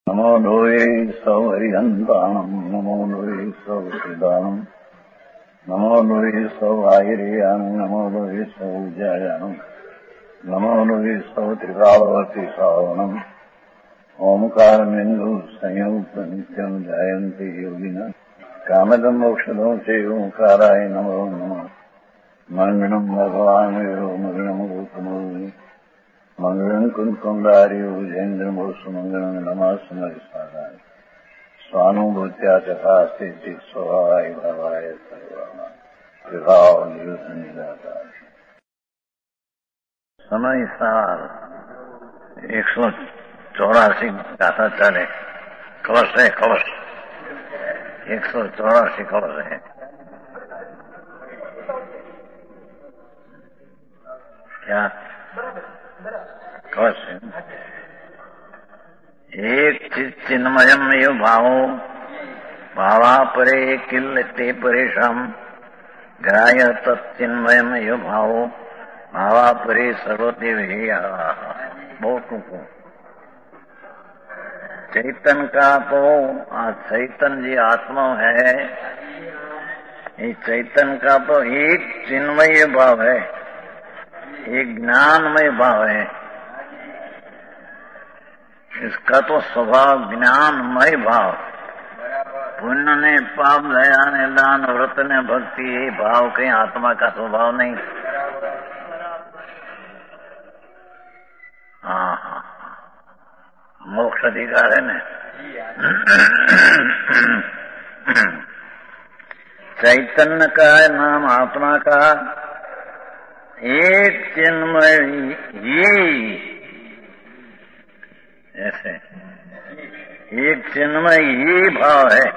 नमो लोये सौहरिहन्ताणम् नमो लोये सौहृदानम् नमो लोये सौआयर्यानम् नमो लोये सौजायानम् नमो लोये सौत्रिकावती सावनम् ओंकारमेन्दु संयुक्त नित्यम् जायन्ति योगिनः कामदम् मोक्षदम् च ओंकाराय नमो नमः मङ्गलम् भगवान् मङ्गलम् गौतमो मंगलम कुंकुंडारी उजेन्द्रमो सुमंगलम नमः स्वानुभूत्या तथा स्थिति स्वभावाय भवाय सर्वाना विभाव निरुद्ध निराता। समय साल 184 गाथा चले कलश है, कलश 184 कलश है। क्या एक चिन्मयम यो भावो भावा परे किल ते परेशान ग्राह्य तत्चिन्मयम यो भावो भावा परे सर्वते बहुत टूको चैतन का तो चैतन जी आत्मा है। ये चैतन का तो एक चिन्मय भाव है, एक ज्ञानमय भाव है। इसका तो स्वभाव ज्ञानमय भाव। पुण्य ने पाप, दया ने दान, व्रत ने भक्ति, ये भाव कहीं आत्मा का स्वभाव नहीं। हाँ, मोक्ष अधिकार है न। चैतन्य का नाम आत्मा का एक चिन्मय ही, ऐसे एक चिन्मय ही भाव है।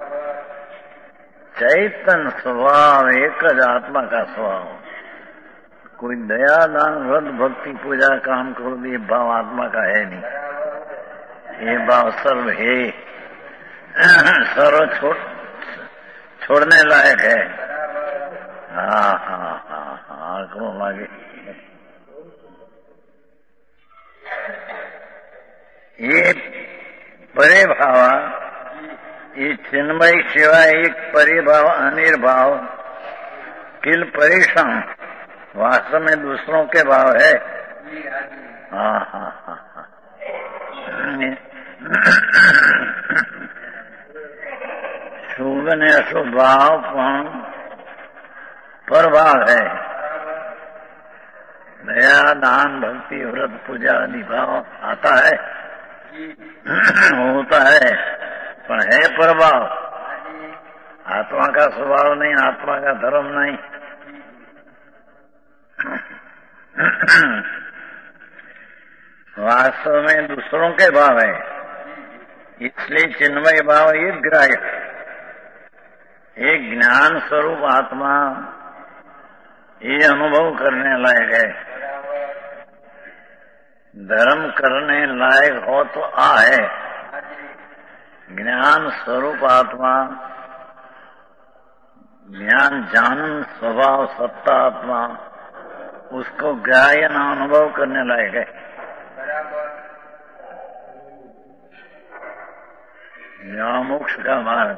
चैतन्य स्वभाव एक ज आत्मा का स्वभाव। कोई दया दान व्रत भक्ति पूजा काम करो, ये भाव आत्मा का है नहीं। ये भाव सर्व है, सर्व छोड़ने लायक है। हाँ हाँ हाँ हाँ, करो लागे। ये परे भावा, ये चिन्मय शिवाय एक परिभाव अनिर्भाव किल परेशान वास्तव में दूसरों के भाव है। हाँ हाँ हाँ हाँ, शुभ ने अशुभ भाव प्रभाव है। दया दान भक्ति व्रत पूजा आदि भाव आता है, होता है, पर है प्रभाव। आत्मा का स्वभाव नहीं, आत्मा का धर्म नहीं। वास्तव में दूसरों के भाव है, इसलिए चिन्मय भाव ये ग्राह्य, एक ज्ञान स्वरूप आत्मा ये अनुभव करने लायक है। धर्म करने लायक हो तो है। ज्ञान स्वरूप आत्मा, ज्ञान जानन स्वभाव सत्ता आत्मा, उसको ग्राह्य न अनुभव करने लायक है। यहाँ मोक्ष का मार्ग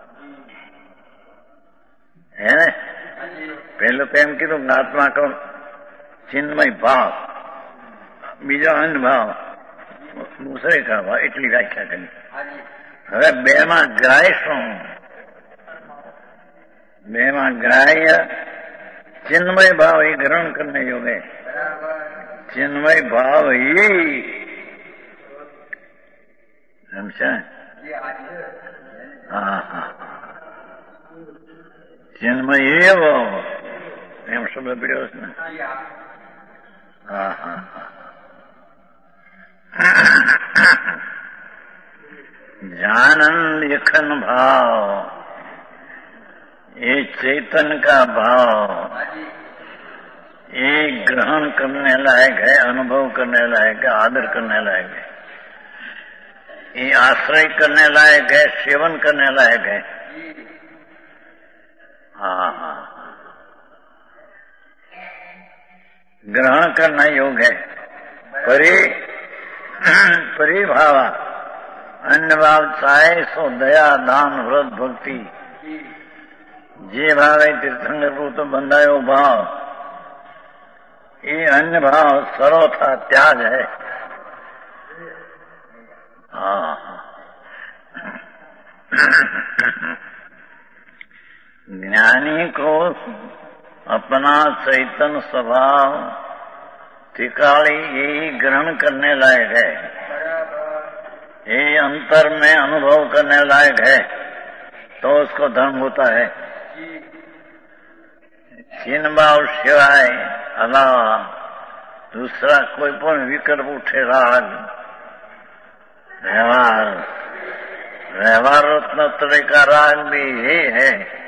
है। पहले तो एम कीधुं आत्मा को चिन्मय भाव, बीजा अन्य भाव, दूसरे का भाव, એટલી વ્યાખ્યા કરી। હવે બેમાં ગ્રાહ્ય શું? બેમાં ગ્રાહ્ય चिन्मय भाव ही ग्रहण करने योग्य है। चिन्मय भाव ही समझा? हाँ हाँ, चिन्मय वो एम शब्द पीड़ो ने। हाँ हाँ हाँ, जानन लेखन भाव, ये चैतन का भाव, ये ग्रहण करने लायक है, अनुभव करने लायक है, आदर करने लायक है, ये आश्रय करने लायक है, सेवन करने लायक है। हाँ हाँ, ग्रहण करना योग्य है। परिभावा अन्य भाव चाहे सो दया दान व्रत भक्ति जे भावे तीर्थंकर रूप बंधायो भाव ये अन्य भाव सर्वथा त्याग है। ज्ञानी को अपना चैतन्य स्वभाव त्रिकाली यही ग्रहण करने लायक है, ये अंतर में अनुभव करने लायक है तो उसको धर्म होता है। चिन्ह भाव सिवाय अलावा दूसरा कोई पण विकल्प उठे राग व्यवहार रत्नत्रय का राग भी ये है।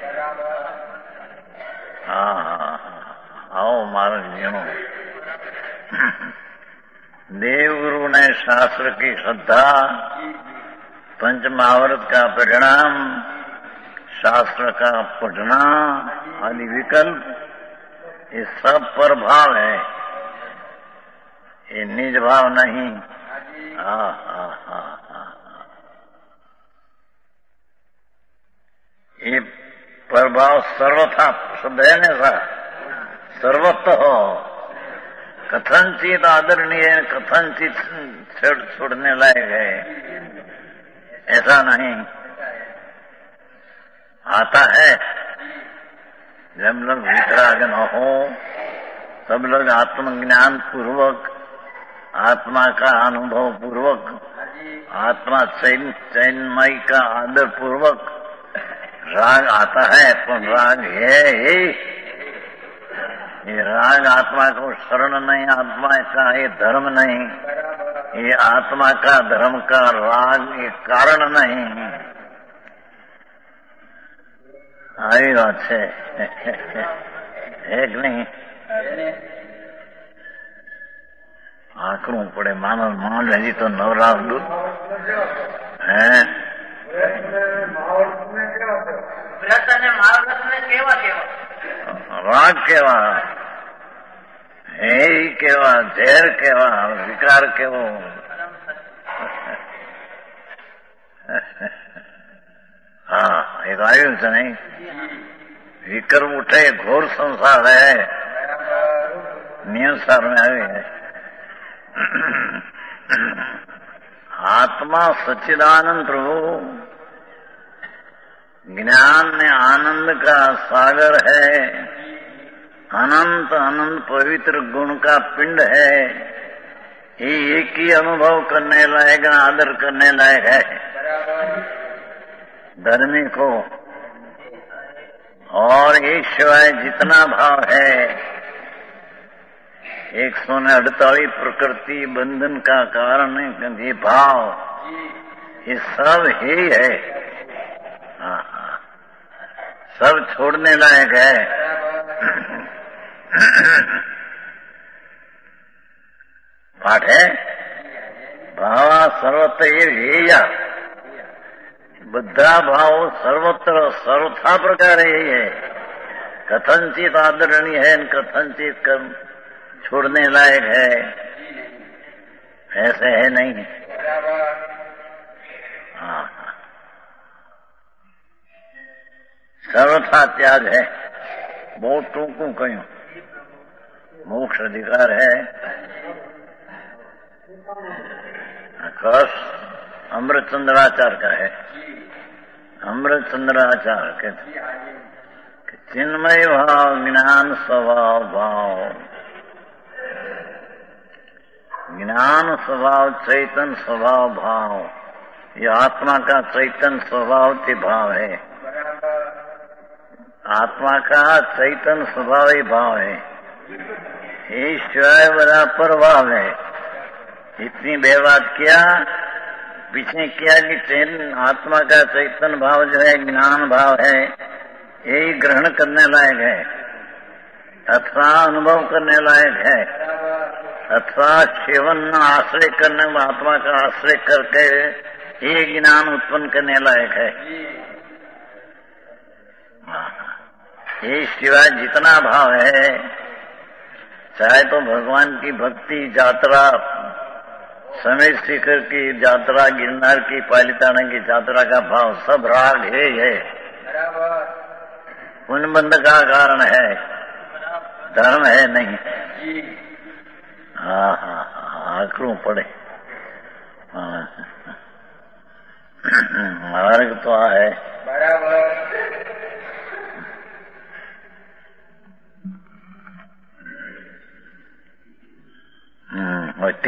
आओ मार्ग जीनो। देव गुरु ने शास्त्र की श्रद्धा, पंच महाभारत का परिणाम, शास्त्र का पढ़ना आदि विकल्प ये सब पर भाव है, ये निज भाव नहीं। ये प्रभाव सर्वथा सदैव सा सर्वत्र हो। कथनचित आदरणीय कथनचित छोड़ने लायक है, ऐसा नहीं। आता है जब लोग वितराग न हो सब लोग आत्मज्ञान पूर्वक, आत्मा का अनुभव पूर्वक, आत्मा चैन्मय का आदर पूर्वक राग आता है। पर राग है ये राग आत्मा को शरण नहीं, आत्मा का ये धर्म नहीं, ये आत्मा का धर्म का राग ये कारण नहीं। आई बात है एक नहीं आंकड़ों पड़े मानो मान जी तो नवराव दूध है। राग केवा हे केवा झेर केवा विकार केवो एक आयु से नहीं विक्रम उठे घोर संसार है नियम सार में आयु है। आत्मा सच्चिदानंद प्रभु ज्ञान में आनंद का सागर है, अनंत अनंत पवित्र गुण का पिंड है, ये एक ही अनुभव करने लायक आदर करने लायक है धर्मी को। और एक शिवाय जितना भाव है 148 प्रकृति बंधन का कारण ये भाव ये सब ही है, सब छोड़ने लायक है। पाठ है भावा सर्वत्र ये બધા ભાવો સર્વત્ર સર્વથા પ્રકારે यही है। कथनचित आदरणीय है, कथनचित कर्म छोड़ने लायक है, ऐसे है नहीं। सर्वथा त्याग है, बहुत टूंकू कहूं मोक्ष अधिकार है। कस अमृतचंद्राचार का है। अमृतचंद्राचार के चिन्मय भाव ज्ञान स्वभाव भाव, ज्ञान स्वभाव चैतन्य स्वभाव भाव, ये आत्मा का चैतन्य स्वभाव के भाव है। आत्मा का चैतन्य स्वभाव ही भाव है, ईश्वर बराबर भाव है। इतनी बेबात किया पीछे किया कि आत्मा का चैतन्य भाव जो है ज्ञान भाव है, यही ग्रहण करने लायक है अथवा अनुभव करने लायक है, अथवा सेवन आश्रय करने में आत्मा का आश्रय करके ये ज्ञान उत्पन्न करने लायक है। ये सिवाय जितना भाव है, चाहे तो भगवान की भक्ति यात्रा समेत शिखर की यात्रा, गिरनार की, पालिताना की यात्रा का भाव सब राग है। पुण्य बंध का कारण है, धर्म है नहीं। हाँ हाँ हाँ, आकड़ू पड़े। मार्ग तो है बराबर। और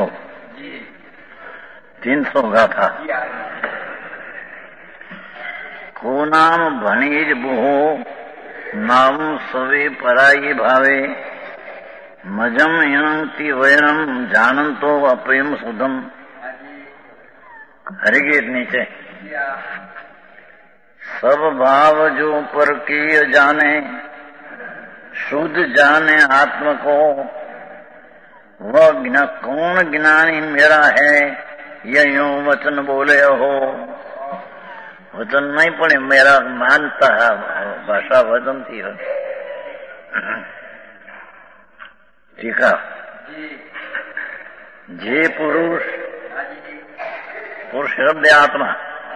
300 गाथा। को नाम भणिज बुहो, नाम सवे पराई भावे, मजम यंती वैरम, जानंतो अप्रेम सुधम। हरिगीत नीचे। सब भाव जो पर किय जाने, शुद्ध जाने आत्म को, वह कौन ज्ञानी मेरा है, यह यूं वचन बोले हो। वचन नहीं पड़े, मेरा मानता है भाषा वचन थी। ठीक है। जे पुरुष शब्द आत्मा,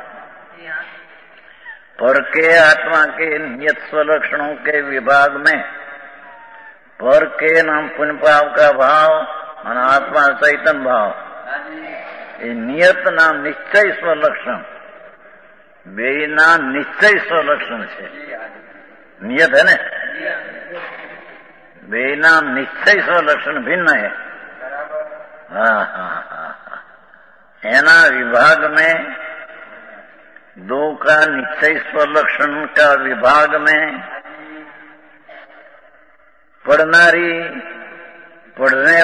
पर के आत्मा के नियत स्वलक्षणों के विभाग में, पर के नाम पुण्य पाप का भाव और आत्मा चैतन्य भाव, ये नियत नाम निश्चय स्वलक्षण, बे नाम निश्चय स्वलक्षण है। नियत है न, बे नाम निश्चय स्वलक्षण भिन्न है। हाँ हाँ हाँ, एना विभाग में दो का निश्चय स्वलक्षण का विभाग में पढ़नारी, पढ़ने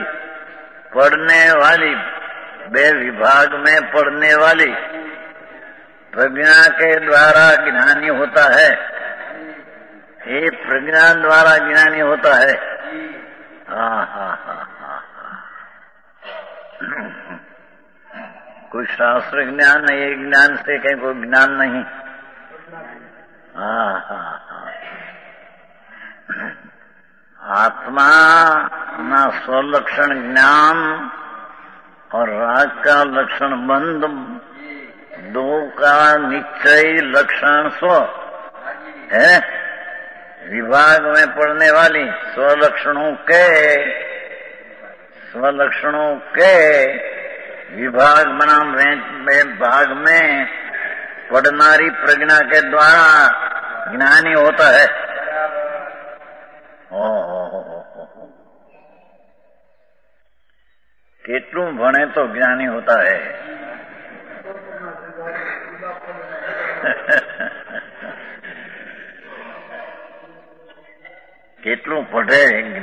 वाली बे विभाग में पढ़ने वाली प्रज्ञा के द्वारा ज्ञानी होता है। ये प्रज्ञा द्वारा ज्ञानी होता है। हाँ हाँ हाँ हाँ, कोई शास्त्र ज्ञान नहीं, ये ज्ञान से कहीं कोई ज्ञान नहीं। हाँ हाँ हाँ, आत्मा ना स्वलक्षण ज्ञान और राग का लक्षण बंध, दो का निश्चय लक्षण स्व है। विभाग में पढ़ने वाली स्वलक्षणों के विभाग बनाम भाग में पढ़नारी प्रज्ञा के द्वारा ज्ञानी होता है। કેટલું ભણે તો જ્ઞાની હોતા है। કેટલું पढ़े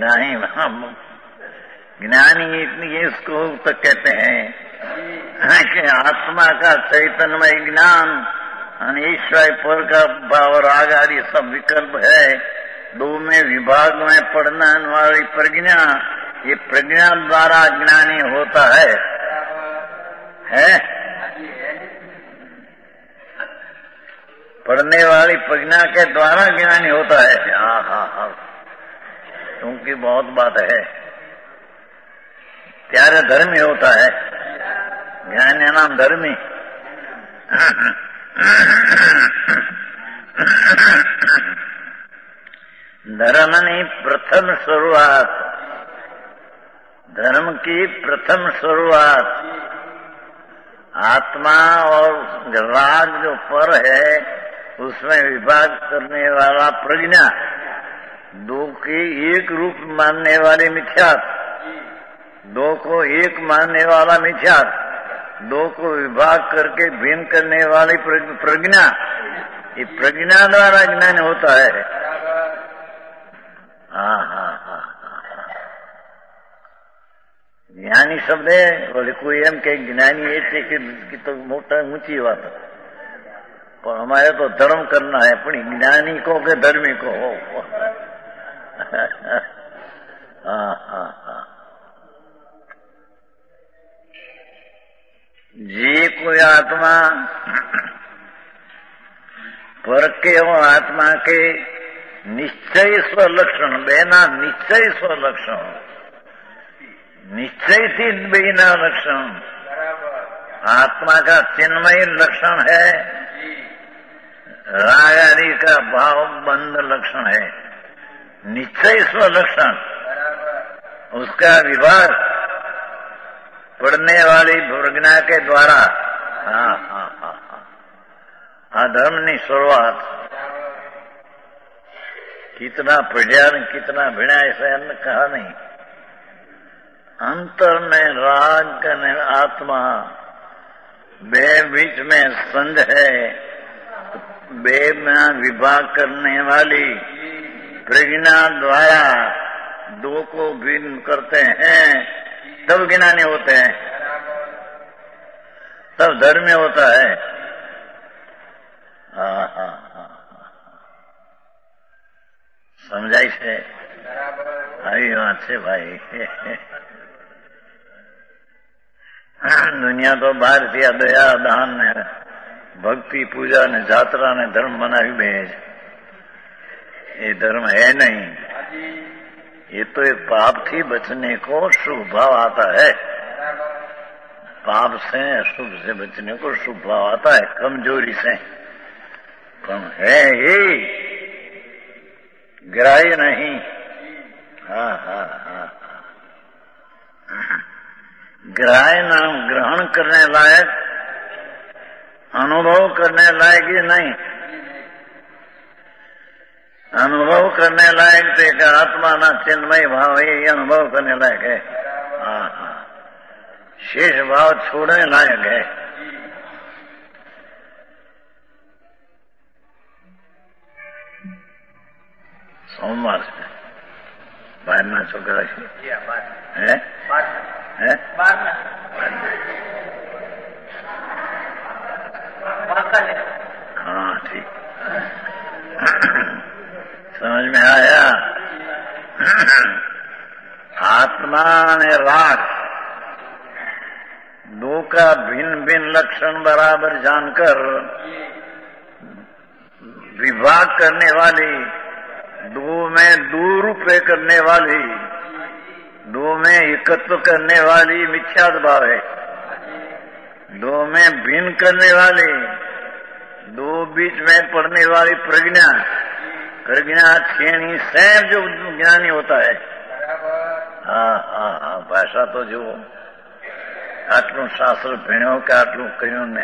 ज्ञानी इसको तो कहते हैं कि आत्मा का चैतन्यमय ज्ञान, ईश्वर पर का भाव राग आदि सब विकल्प है। दो में विभाग में पढ़ने वाली प्रज्ञा, ये प्रज्ञा द्वारा ज्ञानी होता है। पढ़ने वाली प्रज्ञा के द्वारा ज्ञानी होता है। हाँ हाँ हाँ, क्योंकि बहुत बात है, त्यारे धर्मी होता है। ज्ञानी नाम धर्मी। धर्म नहीं प्रथम शुरुआत, धर्म की प्रथम शुरुआत आत्मा और राग जो पर है उसमें विभाग करने वाला प्रज्ञा, दो की एक रूप मानने वाले मिथ्यात्व, दो को एक मानने वाला मिथ्यात्व, दो को विभाग करके भिन्न करने वाली प्रज्ञा, ये प्रज्ञा द्वारा ज्ञान होता है। हाँ हाँ हाँ, ज्ञानी शब्द है बोले कोई एम के ज्ञानी ऐसे कि तो मोटा ऊंची बात है, पर हमारे तो धर्म करना है, पण ज्ञानी को के धर्मी को हो। हाँ हाँ हाँ, जे कोई आत्मा पर के हो, आत्मा के निश्चय स्वलक्षण, बेना निश्चय स्वलक्षण, निश्चय थी बिना लक्षण, आत्मा का चिन्मय लक्षण है, राग आदि का भाव बंद लक्षण है। निश्चय स्व लक्षण, उसका विभाग पढ़ने वाली प्रज्ञा के द्वारा अधर्मनी शुरुआत कितना पढ़िया कितना भिड़ा ऐसा अन्न कहा नहीं। अंतर में राग करने आत्मा बे बीच में संध है, बे में विभाग करने वाली प्रज्ञा द्वारा दो को भिन्न करते हैं, तब ज्ञानी होते हैं, तब धर्म होता है। समझाई से आई बात से भाई। दुनिया तो भारतीय दया दान ने भक्ति पूजा ने जात्रा ने धर्म बनावी भेज, ये धर्म है नहीं। ये तो एक पाप थी बचने को शुभ भाव आता है, पाप से अशुभ से बचने को शुभ भाव आता है, कमजोरी से। कम है ही ग्राह्य नहीं। ग्राह्य नाम ग्रहण करने लायक, अनुभव करने लायक ही नहीं। अनुभव करने लायक तो एक आत्मा ना चिन्मय भाव ये अनुभव करने लायक है। शेष भाव छोड़ने लायक है। सोमवार से बाहर ना छोकरा है हाँ ठीक समझ में आया। आत्मा ने राग दो का भिन्न भिन्न लक्षण बराबर जानकर विभाग करने वाली, दो में दो रूपे करने वाली, दो में एकत्व करने वाली मिथ्यात्व भाव है। दो में भिन्न करने वाली, दो बीच में पड़ने वाली प्रज्ञा, प्रज्ञा छेणी से जो ज्ञानी होता है। भाषा तो जो आटलू शास्त्र भीणो के आटलू कहो ने।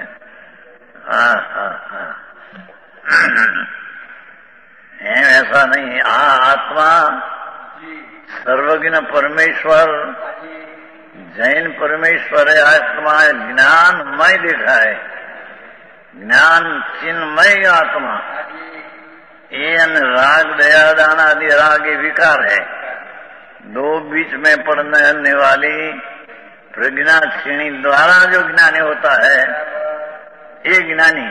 ऐसा नहीं। आत्मा सर्वज्ञ परमेश्वर, जैन परमेश्वर है। आत्मा ज्ञानमय देखा है, ज्ञान चिन्मय आत्मा। ये राग दया दान आदि राग विकार है। दो बीच में पड़ने वाली प्रज्ञा श्रेणी द्वारा जो ज्ञानी होता है, ये ज्ञानी।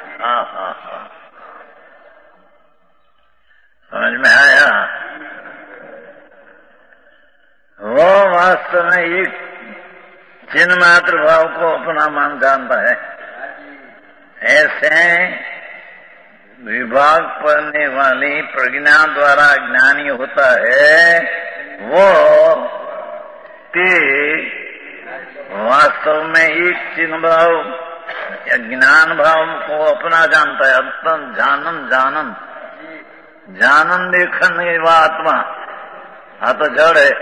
समझ में आया। वो वास्तव में एक चिन्ह मात्र भाव को अपना मान जानता है। ऐसे विभाग पढ़ने वाली प्रज्ञा द्वारा ज्ञानी होता है, वो ते वास्तव में एक चिन्ह भाव या ज्ञान भाव को अपना जानता है। अत्यंत जानन जानन देखन ये वह आत्मा। तो जड़ है,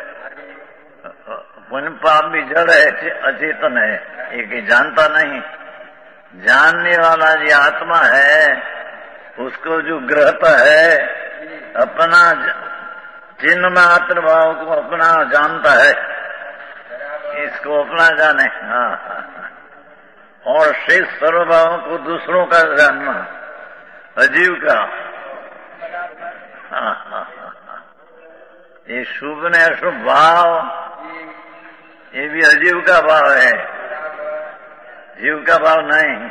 पुण्य पाप भी जड़ है, अचेतन है, एक जानता नहीं। जानने वाला जो आत्मा है, उसको जो ग्रहता है, अपना चिन्ह मात्र भाव को अपना जानता है, इसको अपना जाने। और शेष सर्व भावों को दूसरों का जानना, अजीव का। ये शुभ ने अशुभ भाव, ये भी अजीव का भाव है, जीव का भाव नहीं।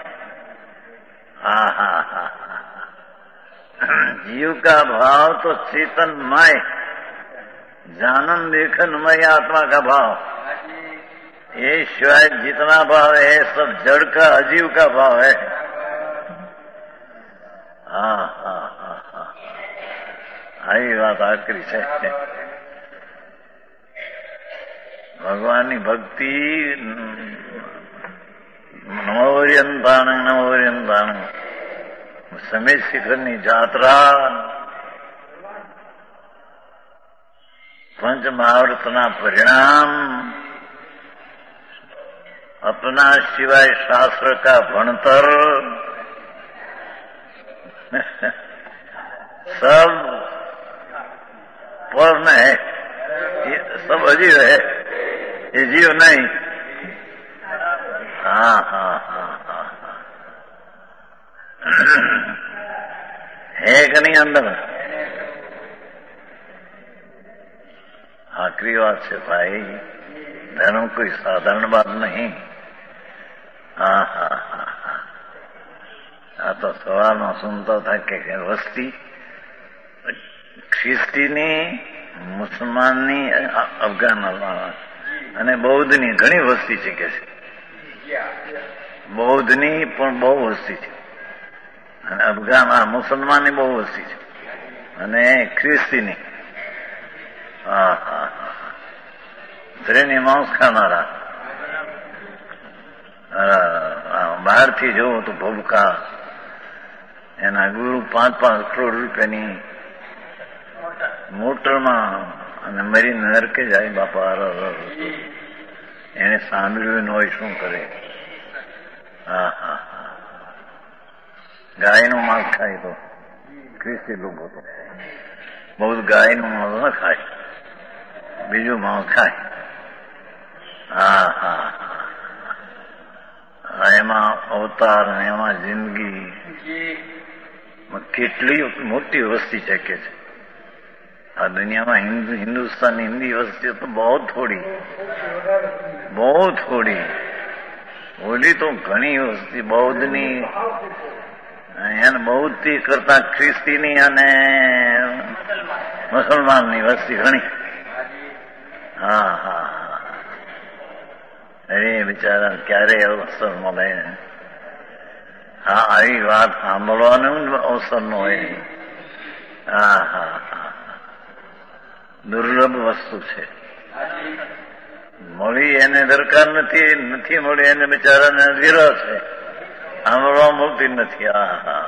जीव का भाव तो चेतनमय, जानन देखनमय आत्मा का भाव। ये शायद जितना भाव है सब जड़ का, अजीव का भाव है। आई बात आखिरी से। ભગવાનની ભક્તિ નમોર્યંતાણ સમેત શિખરની જાત્રા पंच महाव्रतना परिणाम अपना सिवाय शास्त्र का भणतर सब पूर्ण है, ये सब अजीव है, ये जीव नहीं। हाँ हाँ हाँ हाँ है कि नहीं अंदर? आखिरी बात से भाई धर्म कोई साधारण बात नहीं। हाँ हाँ हाँ हाँ आ तो सवाल में सुनता था कि वस्ती ખ્રિસ્તીની મુસલમાનની અફઘાનમાં અને બૌદ્ધની ઘણી વસ્તી છે કે છે, બૌદ્ધની પણ બહુ વસ્તી છે અને અફઘાન મુસલમાનની બહુ વસ્તી છે અને ખ્રિસ્તીની ત્રણેય માંસ ખાનારા બહારથી જોવો તો ભૂબકા એના ગુરુ 5-5 કરોડ રૂપિયાની મોટરમાં અને મરીને નરકે જાય બાપા. એને સાંભળ્યું હોય શું કરે? હા હા હા ગાયનું માંસ ખાય તો ખ્રિસ્તી લોકો તો બહુ ગાયનું માંસ ન ખાય, બીજું માંસ ખાય. હા હા હા એમાં અવતાર અને એમાં જિંદગી કેટલી મોટી વસ્તી છે કે છે આ દુનિયામાં. હિન્દુસ્તાન हिंदी वस्ती तो बहुत थोड़ी बोली तो घणी वस्ती बौद्धनी એને બૌદ્ધથી કરતા ખ્રિસ્તીની અને મુસલમાનની વસ્તી ઘણી. હા હા અરે બિચારા ક્યારે અવસર મળે? હા આવી વાત સાંભળવાનું અવસર ન હોય. હા હા હા દુર્લભ વસ્તુ છે. મળી એને દરકાર નથી મળી એને બિચારાને વિરહ છે, સાંભળવા મળતી નથી. હા હા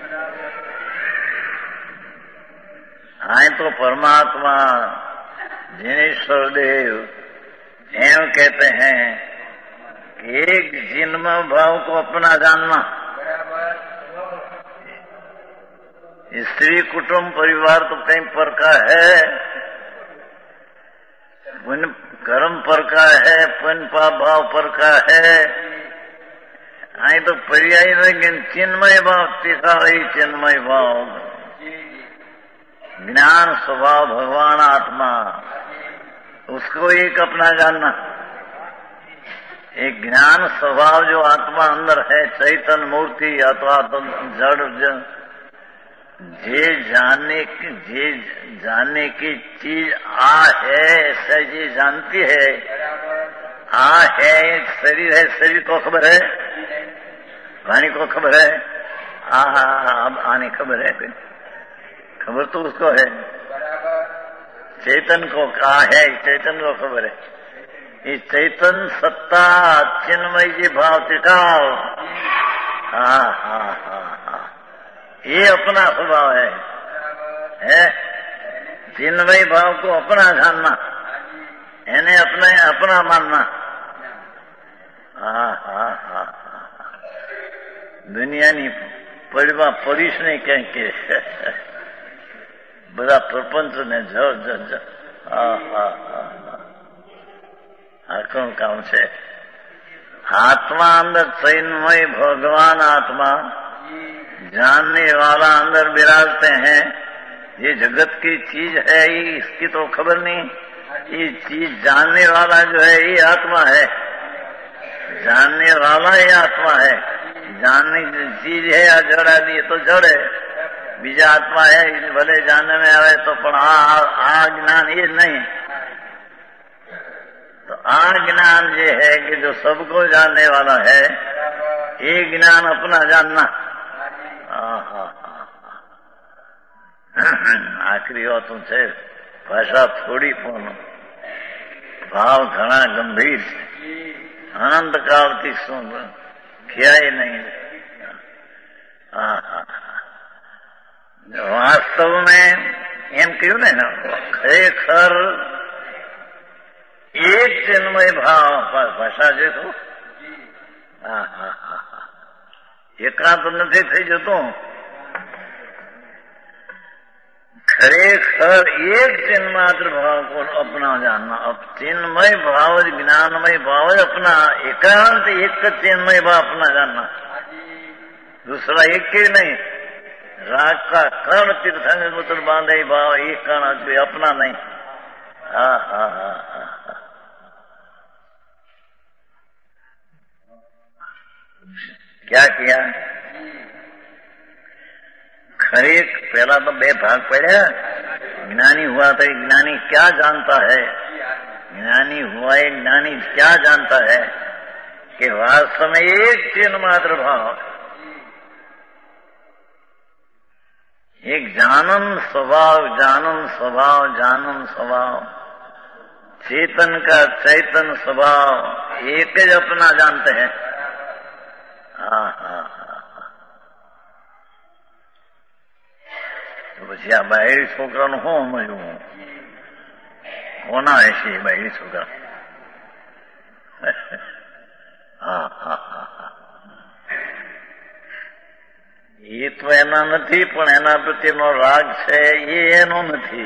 હા તો परमात्मा जिनेश्वर देव एवं कहते हैं कि एक जन्म भाव को अपना जानना, स्त्री कुटुंब परिवार तो कहीं पर का है, पुण्य कर्म पर का है, पुण्य पाप भाव पर का है. आई तो पर्याय लेकिन चिन्मय भाव टिका वही चिन्मय भाव, ज्ञान स्वभाव भगवान आत्मा, उसको एक अपना जानना. एक ज्ञान स्वभाव जो आत्मा अंदर है, चैतन्य मूर्ति अथवा तो जड़ जे जानने की चीज आ है, ऐसा जी जानती है. आ है एक शरीर है, शरीर को खबर है, वाणी को खबर है. अब आने खबर है, खबर तो उसको है. चेतन को कहा है, चेतन को खबर है. ये चैतन सत्ता चिन्मय जी भाव टिकाओ. हाँ हाँ हाँ हाँ ये अपना स्वभाव है चिन्मय भाव को अपना जानना, એને अपना मानना. હા હા હા દુનિયાની પડવા પડીશ નહીં ક્યાંય કે બધા પ્રપંચને હા હા હા આ કોણ કામ છે? आत्मा अंदर चिन्मय भगवान आत्मा जानने वाला अंदर विराजते हैं. ये जगत की चीज है, ये इसकी तो खबर नहीं. ये चीज जानने वाला जो है ये आत्मा है, जानने वाला ये आत्मा है. जानने की चीज है या जड़ आदि ये तो जड़ है, बीजा आत्मा है. भले जानने में आवे तो पण आ ज्ञान ये नहीं. तो आ ज्ञान ये है कि जो सबको जानने वाला है, ये ज्ञान अपना जानना. आखिरी बातों से भाषा थोड़ी भाव घना गंभीर है, अनंत काल થી શું ખ્યાય નહીં। वास्तव में એમ કહ્યું ને ખરેખર એક चिन्मय भाव ભાષા છે તો એકાંત નથી થઈ જતું। खरेखर एक चिन्मात्र भाव को अपना जानना। अब चिन्मय भाव ज्ञानमय भाव अपना एकांत एक चिन्मय भाव अपना जानना, दूसरा एक ही नहीं। राग का कर्ण तीर्थंग पुत्र बांधे भाव एक कर्ण अपना नहीं। क्या किया? खरे पहला तो बे भाग पड़ा। ज्ञानी हुआ तो ज्ञानी क्या जानता है? ज्ञानी हुआ है, ज्ञानी क्या जानता है कि वास्तव में एक चिन्ह मात्र भाव, एक जानन स्वभाव, जानन स्वभाव, जानन स्वभाव, चेतन का चैतन स्वभाव एक ही अपना जानते हैं। તો પછી આ બાયડી છોકરાનું શું સમજવું? કોના હશે બાયડી છોકરા? એ તો એના નથી, પણ એના પ્રત્યેનો રાગ છે એ એનો નથી।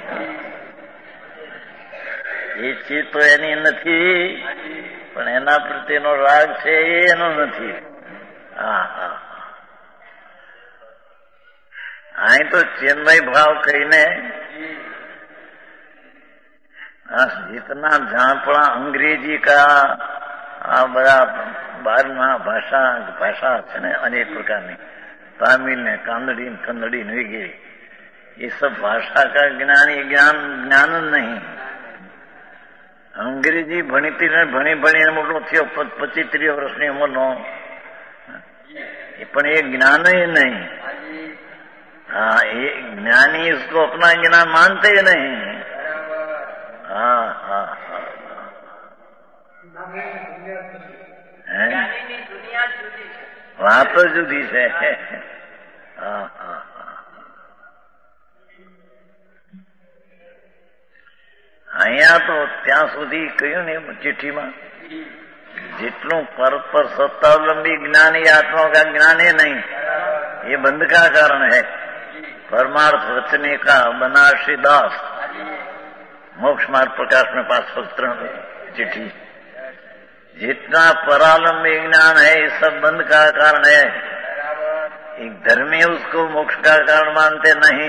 એ ચીજ તો એની નથી, પણ એના પ્રત્યેનો રાગ છે એ એનો નથી। અહીં તો चिन्मय भाव कहीने जितना झांपड़ा अंग्रेजी का बड़ा बार भाषा है ने अनेक प्रकार की, तमिल ने कांदड़ी कन्नड़ी वगैरह, ये सब भाषा का ज्ञान नहीं। अंग्रेजी भणीती ने भणी मोटो थयो 25-30 वर्षनी उमरनो, पण ये ज्ञान ही नहीं। ये ज्ञानी इसको अपना ज्ञान मानते ही नहीं। वहां तो जुदी है। અહીંયા તો ત્યાં સુધી કહ્યું ને ચિઠ્ઠીમાં, જેટલું પર સત્તાવलंबी ज्ञान ही आत्मा का ज्ञान ही नहीं, ये बंध का कारण है। परमार्थ रचने का बनारसी दास, मोक्ष मार्ग प्रकाश में 503 चिट्ठी। जितना परालंबी ज्ञान है ये सब बंध का कारण है। एक धर्मी उसको मोक्ष का कारण मानते नहीं।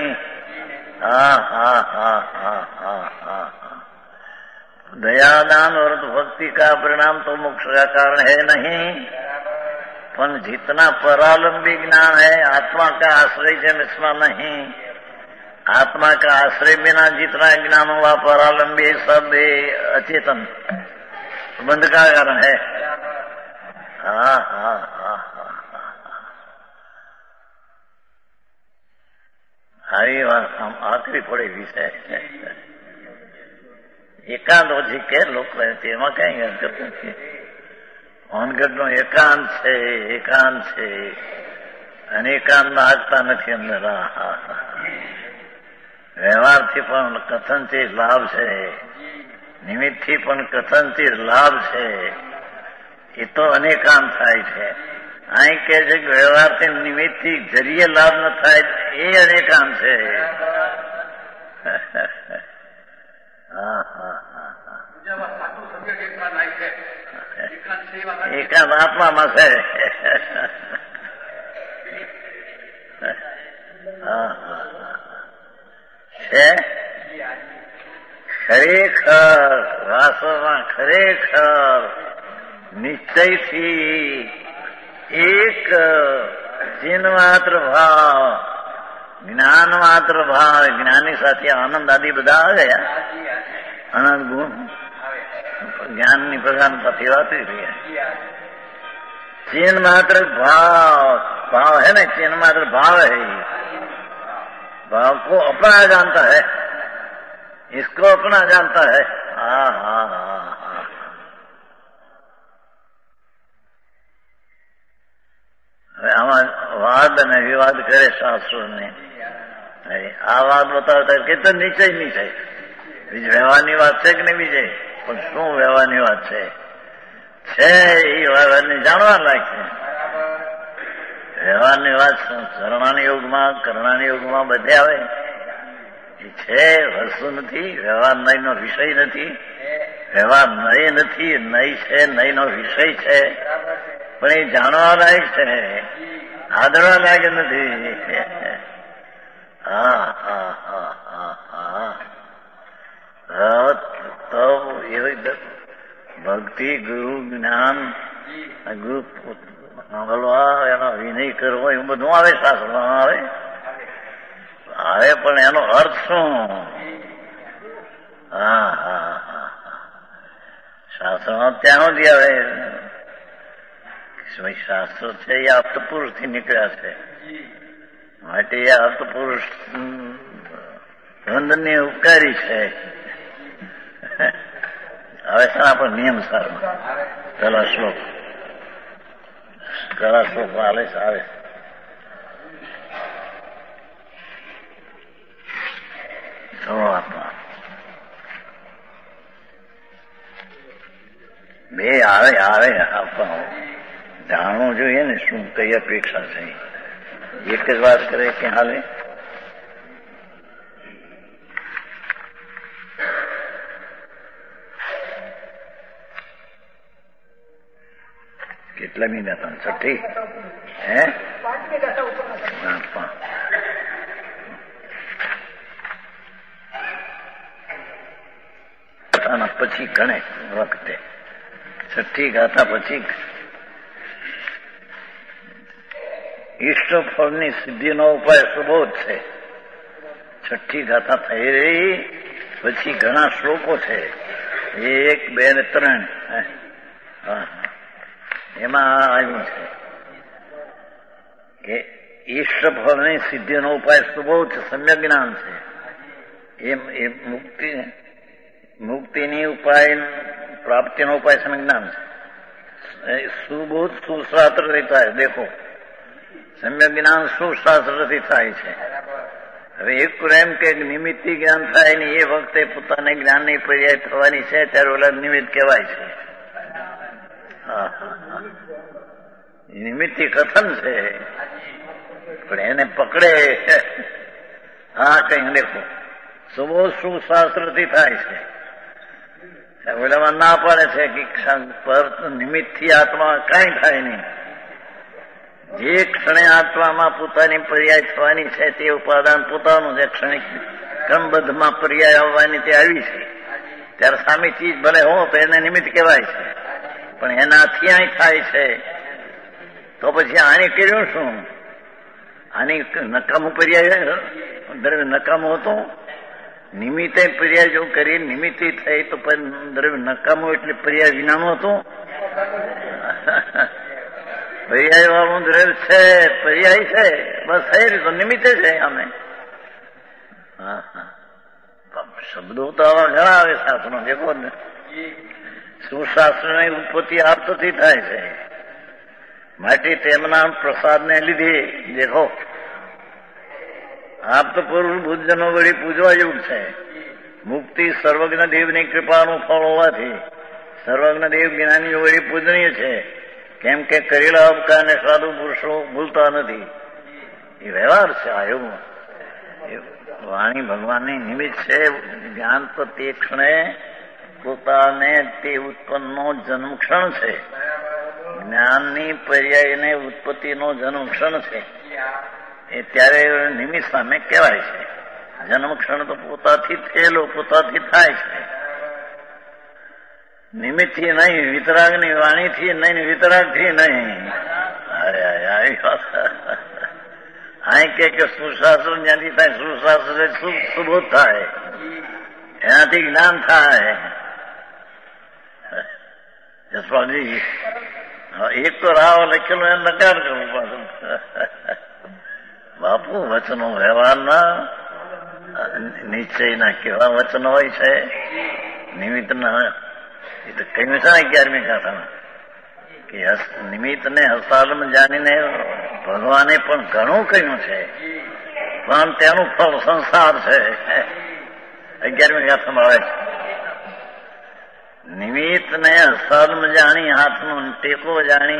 दयादान और भक्ति का परिणाम तो मोक्ष का कारण है नहीं, पर जितना परालंबी ज्ञान है आत्मा का आश्रय जन इसमें नहीं। आत्मा का आश्रय बिना जितना ज्ञान हुआ परालंबी सब अचेतन बंध का कारण है। हारी बात हम आखिरी पड़े विषय एकांत ओછી કે લોકો તેમાં કઈ હરકત નથી। અનગઢનો એકાંત છે અને એકાંતમાં આગતા નથી અંદર। વ્યવહારથી પણ કથનથી લાભ છે, નિમિત્તથી પણ કથનથી લાભ છે, એ તો અનેકાંત થાય છે। અહીં કે છે કે વ્યવહારથી નિમિત્તથી જરીએ લાભ ન થાય એ અનેકાંત છે। एकांत आत्मा में से खरेखर वास्तव में खरेखर निश्चय थी एक चिन्ह मात्र भाव, ज्ञान मात्र भाव। ज्ञानी साथी आनंद आदि बधा आ गया, अनंत गुण ज्ञान ની પ્રધાનતાથી વાત રહી है। चिन्ह मात्र भाव है ना, चिन्ह मात्र भाव है। भाव को अपना जानता है, इसको अपना जानता है। હા હા હા હા. હવે આમાં વાદ અને વિવાદ કરે શાસ્ત્રોને. આ વાત બતાવતા કે તો નિશ્ચય નહીં થાય. બીજી વ્યવહારની વાત છે કે નહીં બીજે? પણ શું વ્યવહારની વાત છે? છે એ વ્યવહારની જાણવા લાયક છે. વ્યવહારની વાત શરણાની યુગમાં કરણાની યુગમાં બધે આવે. એ છે વસ્તુ નથી, વ્યવહાર નયનો વિષય નથી, વ્યવહાર નય નથી, નય છે નયનો વિષય છે, પણ એ જાણવા લાયક છે, આદરવા લાયક નથી. હા હા હા હા હા. તો ભક્તિ ગુરુ જ્ઞાન ગુરુ સાંભળવા એનો વિનય કરવો એવું બધું આવે શાસ્ત્રમાં આવે પણ એનો અર્થ શું? હા હા હા શાસ્ત્રમાં ત્યાં સુધી આવે શાસ્ત્રો છે એ અર્થપુરુષ થી નીકળ્યા છે, માટે એ અર્થપુરુષ વંદનને ઉપકારી છે. હવે શાના પર નિયમ સારમાં કલા શ્લોક આવે આવે બે આવે આપવા જાણવું જોઈએ ને શું કઈ અપેક્ષા છે. એક જ વાત કરે કે હાલે કેટલા મહિના હતા? છઠ્ઠી હે પછી ગણે વખતે છઠ્ઠી ગાથા પછી ઈષ્ટ ફળની સિદ્ધિનો ઉપાય સુબોધ છે. છઠ્ઠી ગાથા થઈ રહી પછી ઘણા શ્લોકો છે, 1, 2 ને 3. એમાં આવ્યું છે કે ઈષ્ટ ફળની સિદ્ધિનો ઉપાય સુબોધ સમ્યક જ્ઞાન છે. એ મુક્તિની ઉપાય પ્રાપ્તિનો ઉપાય સમ્યક જ્ઞાન છે. સુબોધ સુશાસ્ત્રથી થાય. દેખો સમ્યક જ્ઞાન સુશાસ્ત્રથી થાય છે. હવે એક એમ કે નિમિત્તિ જ્ઞાન થાય ને એ વખતે પોતાને જ્ઞાનની પર્યાય થવાની છે ત્યારે ઓલા નિમિત્ત કહેવાય છે. નિમિત્તિ કથન છે પણ એને પકડે. હા કઈ દેખો સુબોધ સુશાસ્ત્રથી થાય છે. ઓલામાં ના પાડે છે કે નિમિત્તથી આત્મા કઈ થાય નહીં. જે ક્ષણે આત્મામાં પોતાની પર્યાય થવાની છે તે ઉપાદાન પોતાનું છે. ક્ષણિક ક્રમબદ્ધમાં પર્યાય આવવાની તે આવી છે ત્યારે સામી ચીજ ભલે હો તો એને નિમિત્ત કહેવાય છે, પણ એનાથી અહીં થાય છે તો પછી આને કર્યું શું? આની નકામું પર્યાય દ્રવ્ય નકામું હતું. નિમિત્તે પર્યાય જો કરી નિમિત્તિ થઈ તો દ્રવ્ય નકામું એટલે પર્યાય વિનાનું હતું. પર્યાય વાળું દ્રવ્ય છે, પર્યાય છે, બસ થઈ રહ્યું તો નિમિત્તે છે. અમે શબ્દો તો આવા ઘણા આવે શાસ્ત્રો. દેખો ને સુશાસ્ત્રની ઉત્પત્તિ આપતથી થાય છે, માટે તેમના પ્રસાદને લીધે દેખો આપ તો પુરુષ બુદ્ધજનો વળી પૂજવા જેવું છે. મુક્તિ સર્વજ્ઞ દેવની કૃપાનું ફળ હોવાથી સર્વજ્ઞ દેવ જ્ઞાનીઓ વળી પૂજનીય છે. કેમ કે કરેલા અપકારને સાધુ પુરુષો ભૂલતા નથી. એ વ્યવહાર છે. આ એવું વાણી ભગવાનની નિમિત્ત છે. જ્ઞાન તો તે ક્ષણે પોતાને તે ઉત્પન્નનો જન્મક્ષણ છે. જ્ઞાનની પર્યાયને ઉત્પત્તિનો જન્મક્ષણ છે. એ ત્યારે નિમિત્ત સામે કહેવાય છે. જન્મક્ષણ તો પોતાથી થયેલો પોતાથી થાય છે. નિમિત્તથી નહીં, વિતરાગની વાણીથી નહીં, વિતરાગથી નહીં. અરે આવી વાત અહીં કે સુશાસ્ત્ર જ્યાંથી થાય સુશાસ્ત્ર સુબોધ થાય, એનાથી જ્ઞાન થાય. જસપાલજી એક તો રાવ લખેલો એ નકાર કરવું પાછું. બાપુ વચનો વ્યવહારના નિશ્ચયના કેવા વચનો હોય છે. નિમિત્ત એ તો કહ્યું છે ને 11મી ગાથામાં કે નિમિત્તને હસ્તાલમાં જાણીને ભગવાને પણ ઘણું કહ્યું છે, પણ તેનું ફળ સંસાર છે. 11મી ગાથામાં આવે છે નિમિત્તને હસ્તાલમાં જાણી, હાથનો ટેકો જાણી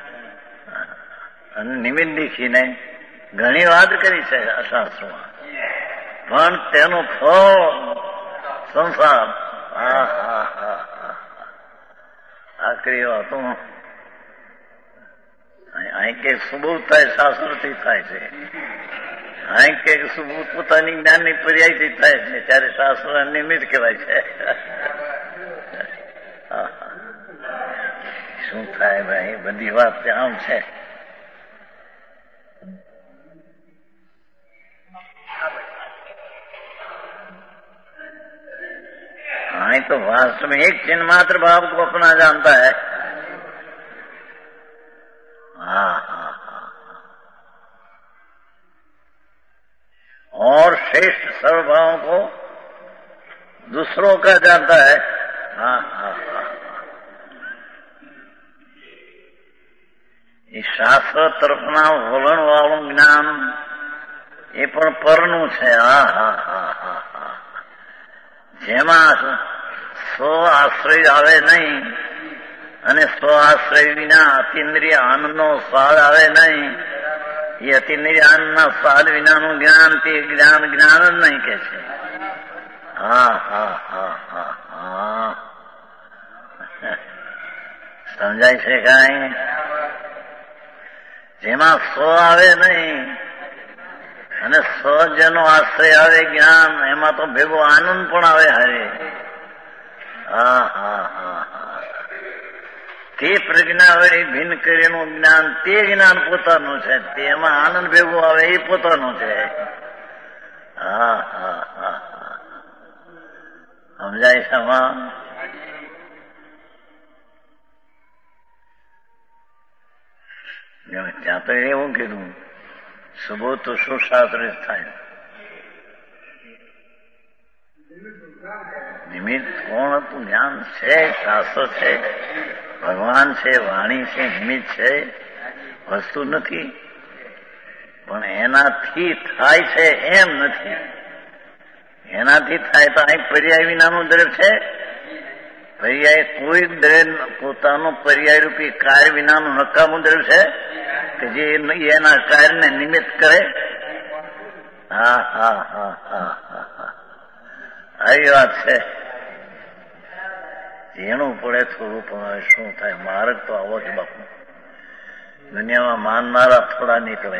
અને નિમિત્ત દીખીને ઘણી વાત કરી છે શાસ્ત્રોમાં, પણ તેનું ફળ સંસાર. આખરી વાતો અહીં કે સુબોધ થાય શાસ્ત્રથી થાય છે, અહીં કે સુબોધ પોતાની જ્ઞાનની પર્યાયથી થાય છે, ત્યારે શાસ્ત્ર નિમિત્ત કહેવાય છે. શું થાય ભાઈ, બધી વાત આમ છે. तो वास्तव में एक चिन्ह मात्र भाव को अपना जानता है. और श्रेष्ठ सर्वभावों को दूसरों का जानता है. इस शास्त्र तरफना वलण वाળું જ્ઞાન એ પણ પરનું છે. જેમાં સ્વ આશ્રય આવે નહીં અને સ્વ આશ્રય વિના અતિન્દ્રિય આનંદનો સ્વાદ આવે નહીં. એ અતિન્દ્રિય આનંદના સ્વાદ વિનાનું જ્ઞાન તે જ્ઞાન જ્ઞાન જ નહીં કે છે. સમજાય છે કાંઈ? જેમાં સ્વ આવે નહીં અને સ્વજનો આશ્રય આવે જ્ઞાન, એમાં તો ભેગો આનંદ પણ આવે. હરે તે પ્રજ્ઞા વળી ભિન્ન કરેલું જ્ઞાન તે જ્ઞાન પોતાનું છે, તેમાં આનંદ ભેગો આવે એ પોતાનું છે. સમજાય સમા? ત્યાં તો એવું કીધું સુબોધ તો શું શાસ્ત્રિત થાય. નિમિત્ત કોણ હતું? જ્ઞાન છે, શાસ્ત્ર છે, ભગવાન છે, વાણી છે, નિમિત્ત છે, વસ્તુ નથી. પણ એનાથી થાય છે એમ નથી. એનાથી થાય તો અહીં પર્યાય વિનાનું દ્રવ્ય છે. પર્યાય કોઈ દ્રવ્ય પોતાનું પર્યાય રૂપી કાર્ય વિનાનું નકામું દ્રવ્ય છે કે જે એના કાર્યને નિમિત્ત કરે. આવી વાત છે. ઝીણું પડે થોડું, પણ શું થાય? માર્ગ તો આવો જ બાપુ. દુનિયામાં માનનારા થોડા નીકળે.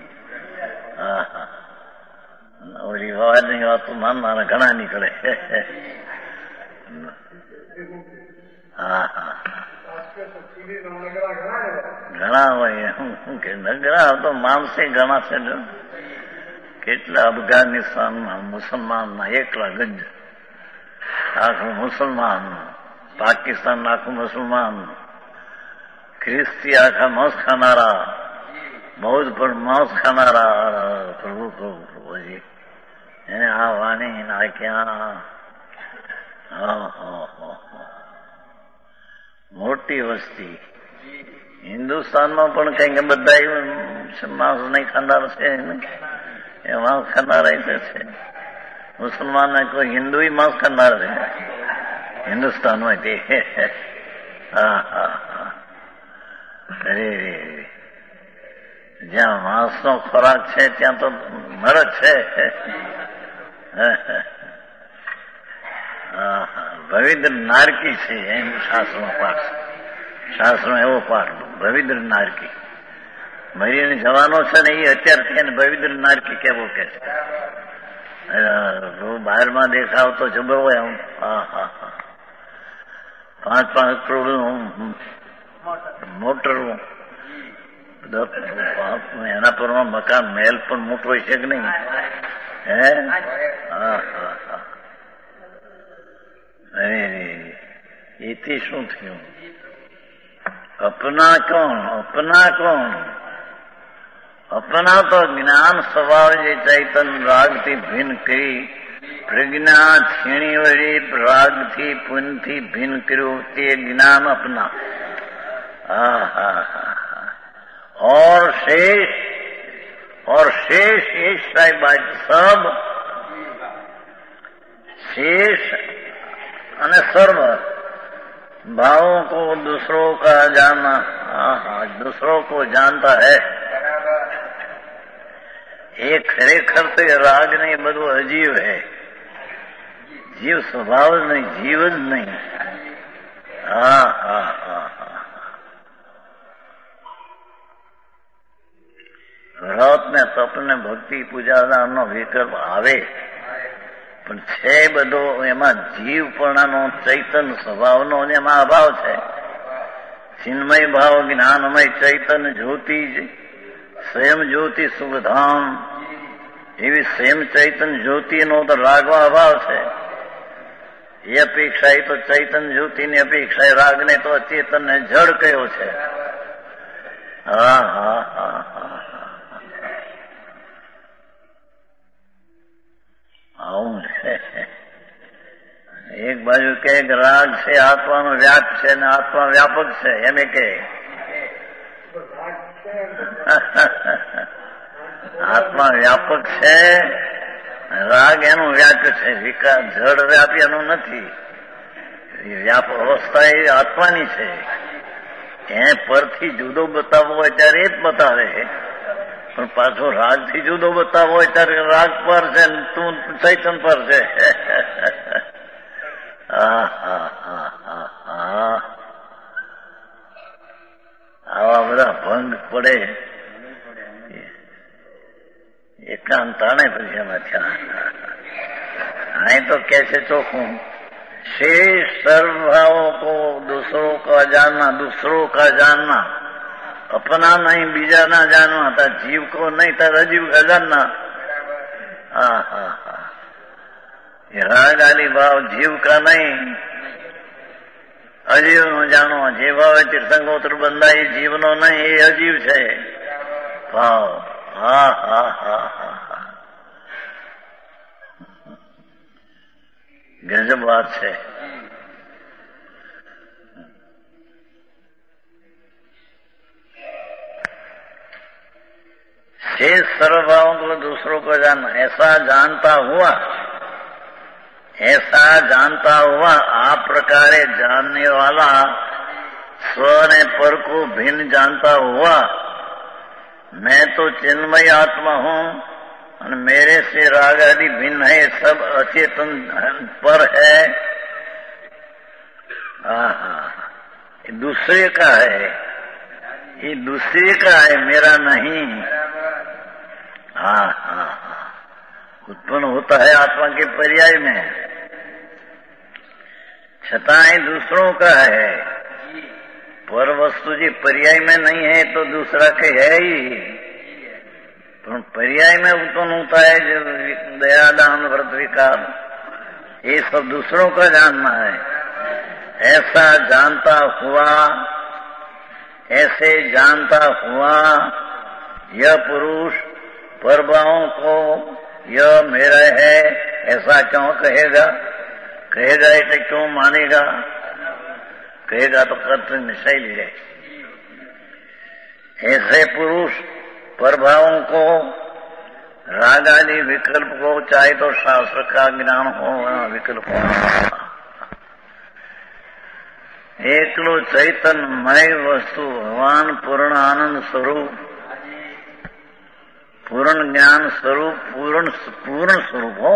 ઓલી વાતની વાતો માનનારા ઘણા નીકળે. ઘણા હોય શું કે નગરા તો માનસે ઘણા છે. કેટલા અફઘાનિસ્તાનમાં મુસલમાનના એકલા ગંજ, આખું મુસલમાન, પાકિસ્તાન આખું મુસલમાન, ખ્રિસ્તી આખા માંસ ખાનારા, બૌદ્ધ પણ માંસ ખાનારા. પ્રભુ પ્રભુ પ્રભુજી એને આ વાણી ના ક્યાં મોટી વસ્તી. હિન્દુસ્તાનમાં પણ કઈ બધા માંસ નહીં ખાનાર છે, એ માંસ ખાનારા છે. મુસલમાન કોઈ હિન્દુ માંસ ખાનાર છે હિન્દુસ્તાનમાં. તે અરે જ્યાં માંસનો ખોરાક છે ત્યાં તો નરક છે. ભવિદ્ર નારકી છે એમ શાસ્ત્રમાં પાઠ. શાસ્ત્રમાં એવો પાઠ ભવિદ્ર નારકી. મરીને જવાનો છે ને એ અત્યારથી એને ભવિદ્ર નારકી કેવો કે છે. બહારમાં દેખાવ તો જબર હોય. 5-5 કરોડનું મોટર, એના પરમાં મકાન મહેલ પણ મોટો હોય છે કે નહીં? અરે એથી શું થયું? અપના કોણ? અપના કોણ? અપના તો જ્ઞાન સ્વભાવ જે ચૈતન્ય રાગથી ભિન્ન કરી प्रज्ञा छीणी वही राग थी पुण्य थी भिन्न करो ते ज्ञान अपना। और शेष बात सब शेष અને सर्व भावों को दूसरों का जानना। दूसरों को जानता है ये खरेखर तो राग नहीं બધું અજીવ है। जीव स्वभाव नहीं जीव જ नहीं। વ્રત ને તપ ને ભક્તિ પૂજાનો વિકલ્પ આવે પણ છે બધો એમાં જીવપણાનો ચૈતન સ્વભાવનો એમાં અભાવ છે। ચિન્મય ભાવ જ્ઞાનમય ચૈતન જ્યોતિ સ્વયં જ્યોતિ સુખધામ એવી સ્વયં ચૈતન જ્યોતિનો તો રાગવા અભાવ છે। એ અપેક્ષા એ તો ચૈતન જ્યોતિની અપેક્ષા રાગને તો અચેતનને જડ કયો છે। આવું છે। એક બાજુ કે રાગ છે આત્માનો વ્યાપ છે ને આત્મા વ્યાપક છે એમ કે આત્મા વ્યાપક છે રાગ એનું વ્યાપ છે વિકાર જડ વ્યાપી એનું નથી। વ્યાપ અવસ્થા એ આત્માની છે એ પરથી જુદો બતાવવો હોય ત્યારે એ જ બતાવે પણ પાછો રાગથી જુદો બતાવવો હોય ત્યારે રાગ પર છે તું ચૈતન પર છે। આવા બધા ભંગ પડે એકાંતાણે પછી એમાં થયા। અહીં તો કે છે ચોખ્ખું शेष सर्व भावों को दूसरों का जानना अपना नहीं बीजा ना जानना था जीव को नहीं था अजीव का जानना। ये राग आदि भाव जीव का नहीं अजीव नो जानो जे भाव तीर्थंगोत्र बंधाई जीव नो नहीं ये अजीव है भाव। गजब बात है। शेष सर्वभावों को दूसरों को जानना ऐसा जानता हुआ आ प्रकारे जानने वाला स्व ने पर को भिन्न जानता हुआ मैं तो चिन्मय आत्मा हूँ और मेरे से राग आदि भिन्न है सब अचेतन पर है। ये दूसरे का है ये दूसरे का है मेरा नहीं। उत्पन्न होता है आत्मा के पर्याय में छताएं दूसरों का है पर वस्तु जी पर्याय में नहीं है तो दूसरा के है ही तो पर्याय में उत्पन्न होता है जो दया दान व्रत विकार ये सब दूसरों का जानना है। ऐसे जानता हुआ यह पुरुष परभावों को यह मेरा है ऐसा क्यों कहेगा इसे क्यों मानेगा कहेगा तो कर्तव्य निश्चय ले। ऐसे पुरुष परभावों को राग आदि विकल्प को चाहे तो शास्त्र का ज्ञान हो विकल्प हो एकलो चैतन्यमय वस्तु भगवान पूर्ण आनंद स्वरूप पूर्ण ज्ञान स्वरूप पूर्ण स्वरूप हो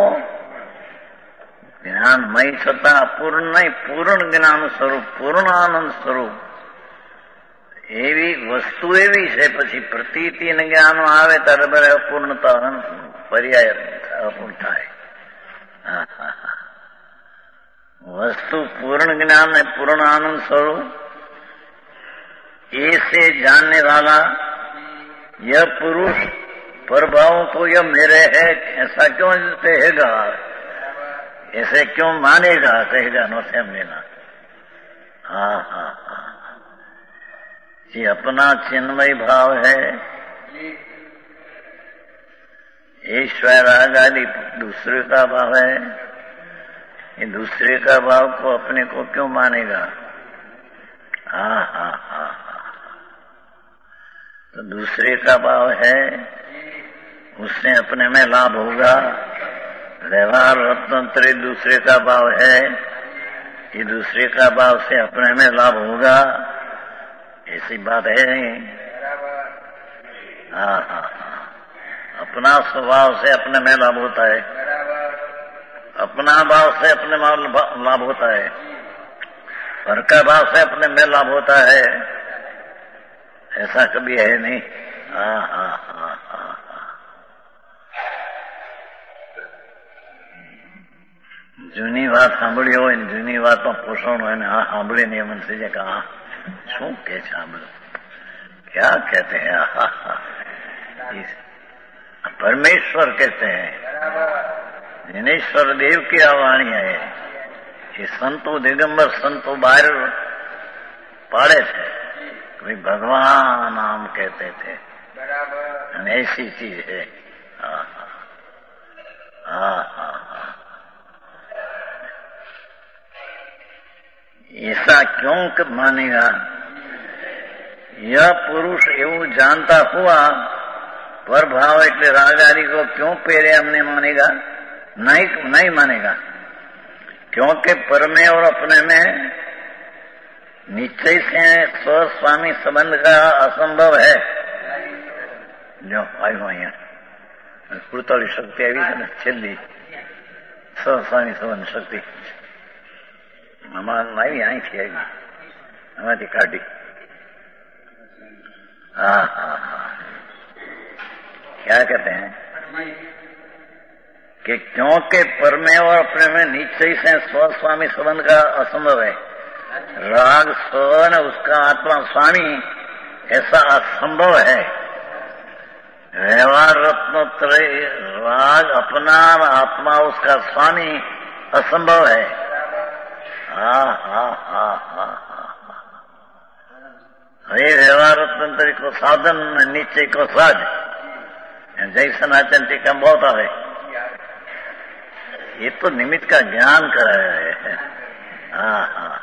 ज्ञानमय छता पूर्ण नहीं पूर्ण ज्ञान स्वरूप पूर्ण आनंद स्वरूप एवी वस्तु एवी है पछी प्रतीति ने ज्ञान आवे त्यारे बरे अपूर्णता पर्याय अपूर्ण थाय। वस्तु पूर्ण ज्ञान है पूर्ण आनंद स्वरूप ऐसे जानने वाला यह पुरुष परभावों को यह मेरे है ऐसा क्यों कहेगा ऐसे क्यों मानेगा कहेगा नो से लेना। ये अपना चिन्मय भाव है ईश्वर राग आदि दूसरे का भाव है। ये दूसरे का भाव को अपने को क्यों मानेगा? हाँ, तो दूसरे का भाव है, उससे अपने में लाभ होगा। व्यवहार रत्नत्रय दूसरे का भाव है, ये दूसरे का भाव से अपने में लाभ होगा, ऐसी बात है नहीं। हाँ, अपना स्वभाव से अपने में लाभ होता है, अपना भाव से अपने में लाभ होता है, पर का भाव से अपने में लाभ होता है, ऐसा कभी है नहीं। हाँ। जूनी बात सांभળી હોય ને જૂની વાતમાં પોષણ હોય ને આ સાંભળી ને मन से कहा શું કે છે क्या कहते हैं? परमेश्वर कहते हैं, जिनेश्वर देव की आवाणी है। ये संतो दिगंबर संतो बाहर पाड़े थे, कोई भगवान नाम कहते थे, ऐसी चीज है। हाँ। ऐसा क्यों मानेगा? यह पुरुष એવું जानता हुआ पर भाव એટલે रागारी को क्यों पहले हमने मानेगा? नहीं मानेगा, क्योंकि पर में और अपने में निश्चय से स्वस्वामी संबंध का असंभव है। जो आयु अहियाँ કુળતાળી શક્તિ આવી છે ને છેલ્લી સ્વસ્વામી સંબંધ શક્તિ અમારે આવી અહીંથી આવી, આમાંથી કાઢી। हाँ, क्या कहते हैं कि क्योंकि पर में और अपने में निश्चय से स्वस्वामी संबंध का असंभव है। राग स्व उसका आत्मा स्वामी ऐसा असंभव है। व्यवहार रत्नत्रय राग अपना आत्मा उसका स्वामी असंभव है। हाँ। हे व्यवहार रत्नत्रय को साधन निश्चय को साज, जय सनातन टीका बहुत आवे। ये तो निमित्त का ज्ञान कराया है। हाँ।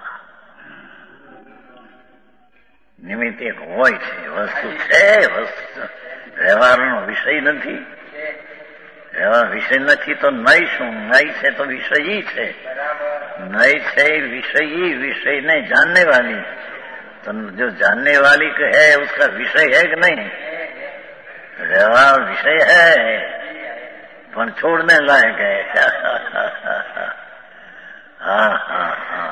નિમિત્ત એક હોય છે, વસ્તુ છે, વસ્તુ વ્યવહારનો વિષય નથી। વ્યવહાર વિષય નથી તો નય શું? નય છે તો વિષયી છે, નય છે विषयी, विषय नहीं जानने वाली। तो जो जानने वाली है उसका विषय है कि नहीं? व्यवहार विषय है पर छोड़ने लायक है। हाँ।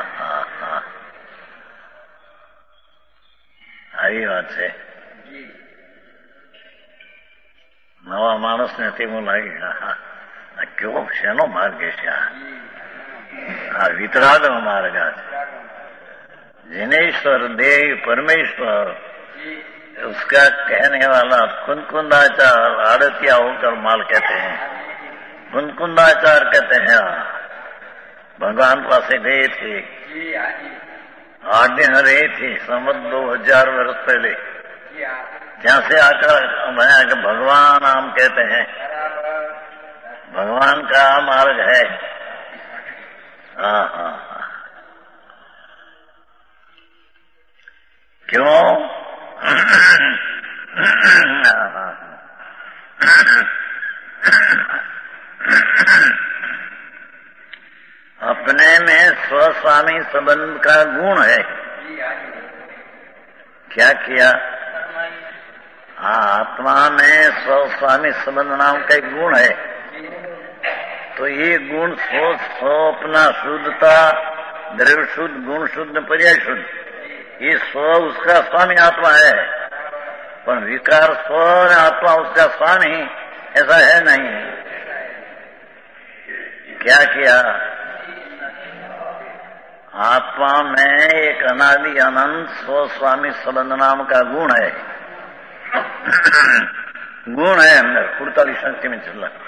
આવી વાત છે। નવા માણસને તેવું લાગે આ કેવો શેનો માર્ગ છે? આ વિતરાગનો માર્ગ છે। जिनेश्वर देव परमेश्वर उसका कहने वाला कुंदकुंदाचार आड़तिया होकर माल कहते हैं। कुंदकुंदाचार कहते हैं भगवान पास गए थे, 8 दिन रहे थे, समझ 2000 वर्ष पहले। ત્યાં से आकर बनाया कि भगवान नाम कहते हैं, भगवान का मार्ग है। हाँ। क्यों? अपने में स्वस्वामी संबंध का गुण है। क्या किया? आत्मा में स्वस्वामी संबंध नाम का एक गुण है। तो ये गुण स्व अपना शुद्धता, द्रव्य शुद्ध, गुण शुद्ध, पर्याय शुद्ध, ये स्व उसका स्वामी आत्मा है। पर विकार स्व आत्मा उसका स्वामी ऐसा है नहीं। क्या किया? आत्मा में एक अनादि अनंत स्वस्वामी संबंध नाम का गुण है। गुण है अंदर 48 शक्ति में चल रहा।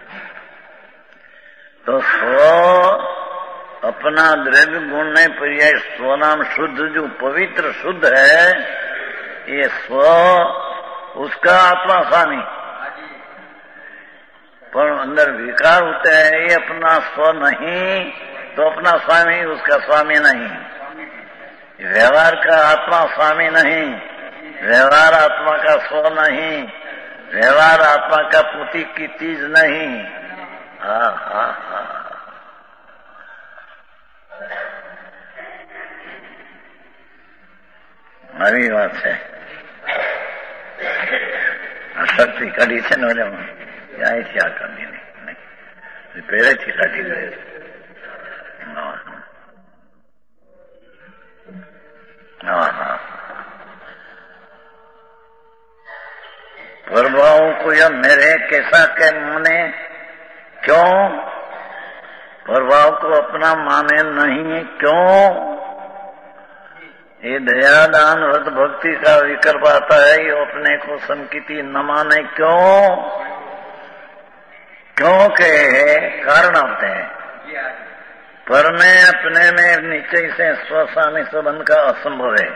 तो स्व अपना द्रव्य गुण में पर्याय स्वनाम शुद्ध, जो पवित्र शुद्ध है, ये स्व उसका आत्मा स्वामी। पर अंदर विकार होते हैं, ये अपना स्व नहीं तो अपना स्वामी उसका स्वामी नहीं। व्यवहार का आत्मा स्वामी नहीं, व्यवहार आत्मा का स्व नहीं, व्यवहार आत्मा का प्रतीक की चीज नहीं। हा हा हा આવી વાત છે। આ શક્તિ કાઢી છે ને ઓલામાં અહીંથી આ કાઢી નહીં, પહેલેથી કાઢી ગઈ। प्रभाव को यह मेरे कैसा के माने, क्यों? प्रभाव को अपना माने नहीं, क्यों? ये दया दान व्रत भक्ति का विकल्प आता है, ये अपने को संकिति न माने, क्यों? क्योंकि कारण होते हैं। पर में अपने में नीचे से स्वस्वामी संबंध का असंभव है।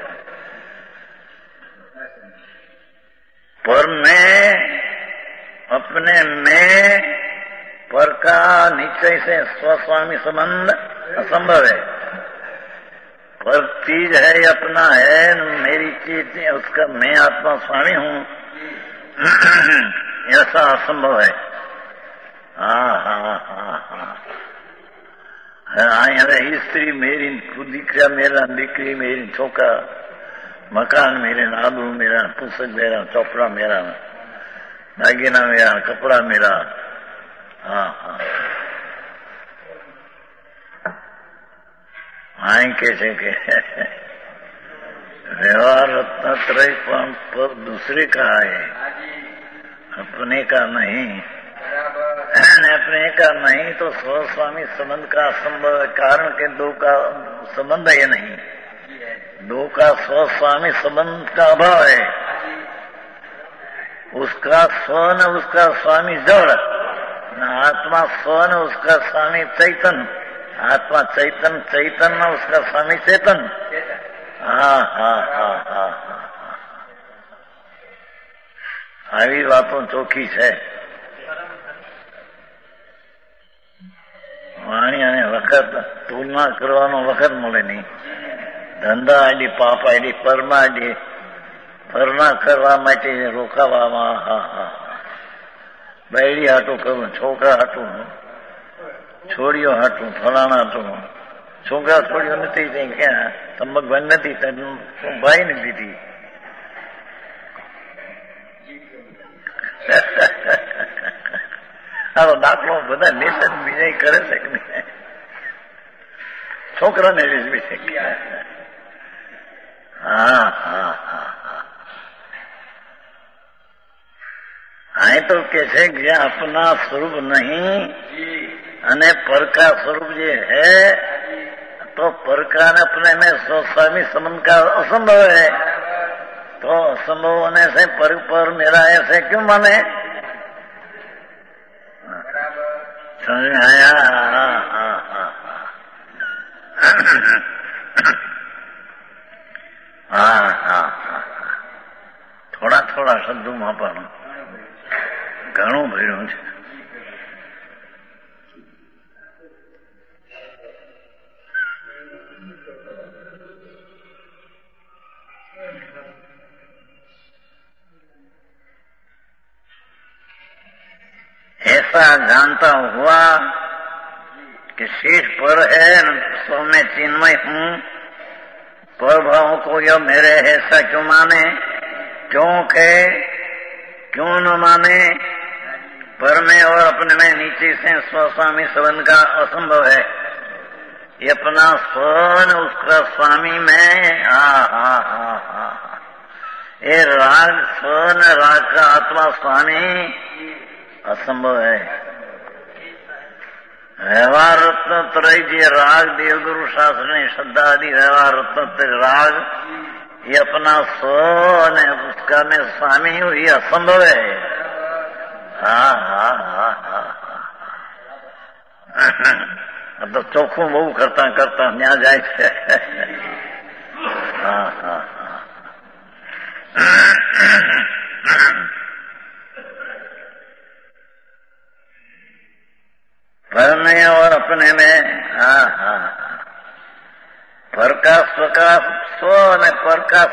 पर में अपने में पर का नीचे से स्वस्वामी संबंध असंभव है। पर चीज है, अपना है, मेरी चीज उसका मैं आत्मा स्वामी हूँ, ऐसा असंभव है। हाँ हाँ हाँ हाँ અહીં સ્ત્રી મેરી, દીકરા મેરા, દીકરી મેરી, છોકરા, મકાન मेरे, आलू मेरा, पुस्तक मेरा, चौपड़ा मेरा, दागिना मेरा, कपड़ा मेरा। हाँ हाँ आई कैसे के व्यवहार रत्नत्रय पर दूसरे का है, अपने का नहीं। अपने का नहीं तो स्वस्वामी संबंध का असंभव है। कारण के दो का संबंध है नहीं, दो का स्वस्वामी संबंध का अभाव है। उसका स्व न उसका स्वामी जड़, आत्मा स्व न उसका स्वामी चैतन, आत्मा चैतन, चैतन न उसका स्वामी चेतन। हाँ हाँ हाँ हाँ हाँ આવી વાતો ચોખ્ખી છે। વાણી અને વખત તુલના કરવાનો વખત મળે નહીં। ધંધા આડી, પાપ આડી, પરમાં આડી, પરના કરવા માટે રોકાવામાં, હા હા બૈડી હાટું કરું, છોકરા હાટું, છોડીઓ હાટું, ફલાણા હાટું। છોકરા છોડીઓ નથી, ક્યાં તંબક ભાઈ નથી, ભાઈ ને દીધી। આવો દાખલો બધા લેશે, બીજા કરે છે કે નહીં? છોકરાને રીઝવી છે। હા હા હા હા હા તો કે છે કે જ્યાં अपना स्वरूप नहीं અને पर का स्वरूप ये है, तो पर का अपने में स्वस्वामी संबंध का असंभव है। तो असंभव होने से पर मेरा ऐसे क्यों माने? समझ में आया? हाँ हाँ हाँ हाँ हाँ हाँ थोड़ा थोड़ा शब्दों पर घणું ભર્યું છે। ऐसा जानता हुआ कि शेष पर है, स्व में चिन्मय हूँ, पर भाव को यह मेरे ऐसा क्यों माने? क्यों न माने? पर में और अपने में नीचे से स्वस्वामी संबंध का असंभव है। ये अपना स्व न उसका स्वामी में, हाँ हाँ हाँ हाँ ये राग स्व न राग का आत्मा स्वामी असंभव है। व्यवहार रत्न त्रय जी राग देवगुरु शास्त्र ने श्रद्धा आदि व्यवहार रत्न राग, ये अपना स्व ने उसका में स्वामी हूँ, ये असंभव है। हाँ हाँ हाँ हाँ अब तो चोखू बहु करता करता न्या जाए। हाँ हाँ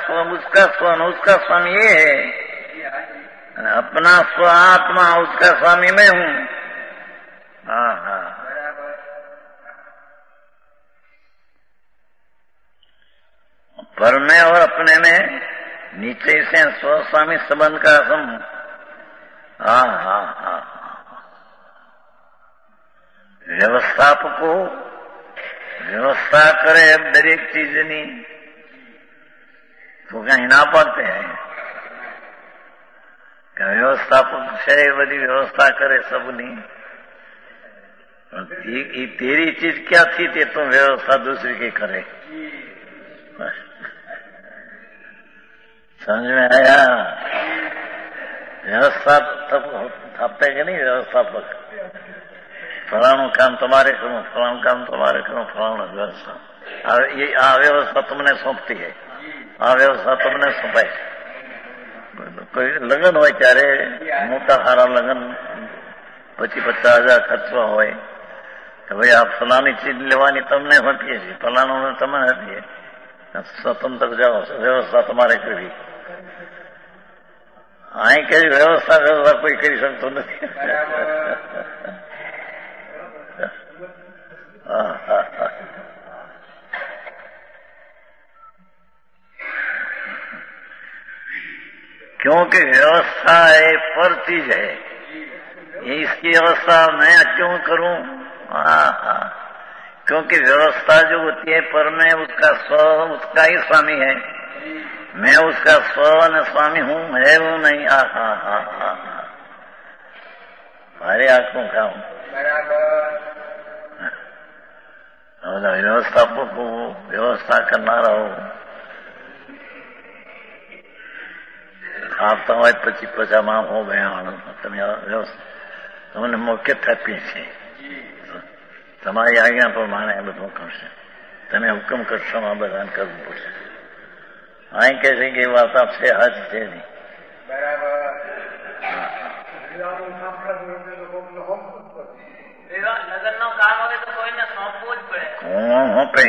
स्व उसका स्व उसका स्वामी ये है, अपना स्व आत्मा उसका स्वामी मैं हूं। हाँ हाँ, पर मैं और अपने में नीचे से स्वस्वामी संबंध का सम। हाँ हाँ हाँ, व्यवस्थापको व्यवस्था करे દરેક ચીજની તો કઈ ના પાડते हैं કે વ્યવસ્થાપક છે એ બધી વ્યवस्था કરે सबनी। ये तेरी चीज क्या थी ते तुम व्यवस्था दूसरी की करे। समझ में आया? व्यवस्था थापते कि नहीं व्यवस्थापक, फलाणु काम तुम्हारे करो, फलाणु काम तुम्हारे करो, फलाणु व्यवस्था। ये आ व्यवस्था तुमने सौंपती है, आ व्यवस्था तुमने सौंपाई। कोई लगन हो ત્યારે મોટા સારા લગન પછી 50,000 ખર્ચવા હોય તો ભાઈ આ ફલાની ચીજ લેવાની તમને હોતી છે, ફલાણું તમે હતી, સ્વતંત્ર જાઓ, વ્યવસ્થા તમારે કરવી। અહીં કઈ વ્યવસ્થા કોઈ કરી શકતું નથી। क्योंकि व्यवस्था है पर चीज है, इसकी व्यवस्था मैं क्यों करूं? क्योंकि व्यवस्था जो होती है पर में उसका स्व उसका ही स्वामी है, मैं उसका स्व न स्वामी हूं, है वो नहीं। हमारे आंखों का हूं। व्यवस्थापक को व्यवस्था करना रहो। આપતા હોય પછી પચામાં હો ગયા તમે તમને મોકે થપી છે, તમારી આજ્ઞા પ્રમાણે એ બધું કરશે, તમે હુકમ કરશો આ બધાને કરવું પડશે। અહીં કહે છે કે એ વાત આપશે હાજ છે નહીં। લગ્નનું કામ હોય તો કોઈને સોંપવું જ પડે। કોણ હોપે?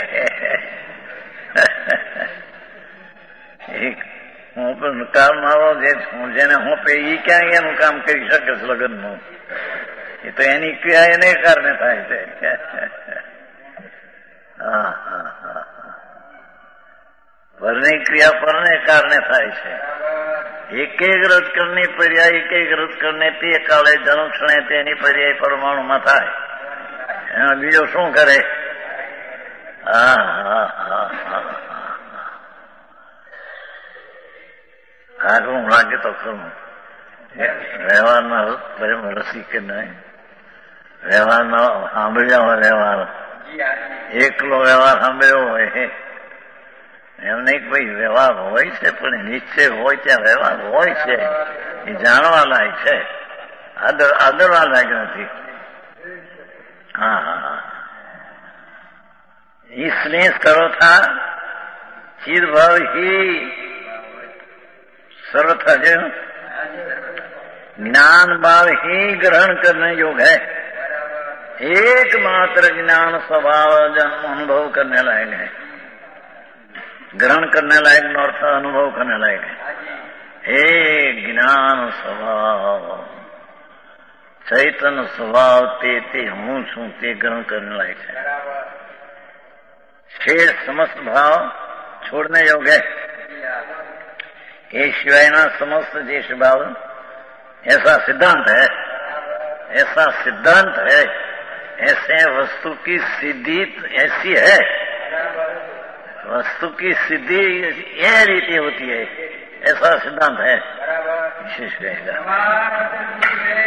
કામ મારો જેને હોપે એ ક્યાં એનું કામ કરી શકે છે લગ્નનું? એ તો એની ક્રિયા એને કારણે થાય છે। પરની ક્રિયા પરને કારણે થાય છે। એક રજ કરને પર્યાય એક રજ કરને તે કાળે જનક્ષણે તેની પર્યાય પરમાણુમાં થાય। એનો બીજો શું કરે? આગળ લાગે તો ખરું। વ્યવહારના રસિક નહીં, વ્યવહારનો સાંભળ્યા હોય, વ્યવહાર એકલો વ્યવહાર સાંભળ્યો હોય એમ નહીં કે ભાઈ વ્યવહાર હોય છે, પણ નિશ્ચય હોય ત્યાં વ્યવહાર હોય છે, એ જાણવા લાયક છે, આદરવા લાયક નથી। इसलिए सर्वथा चिद भाव ही सर्वथा जो ज्ञान भाव ही ग्रहण करने योग है। एकमात्र ज्ञान स्वभाव जन्म अनुभव करने लायक है, ग्रहण करने लायक अर्थ अनुभव करने लायक है। एक ज्ञान स्वभाव चैतन्य स्वभाव ते हूं छूं ते ग्रहण करने लायक है। शेष समस्त भाव छोड़ने योग्य है। ये शिवायना समस्त देश भाव ऐसा सिद्धांत है, ऐसा सिद्धांत है, ऐसे वस्तु की सिद्धि ऐसी है, वस्तु की सिद्धि यह रीति होती है, ऐसा सिद्धांत है। विशेष रहेगा।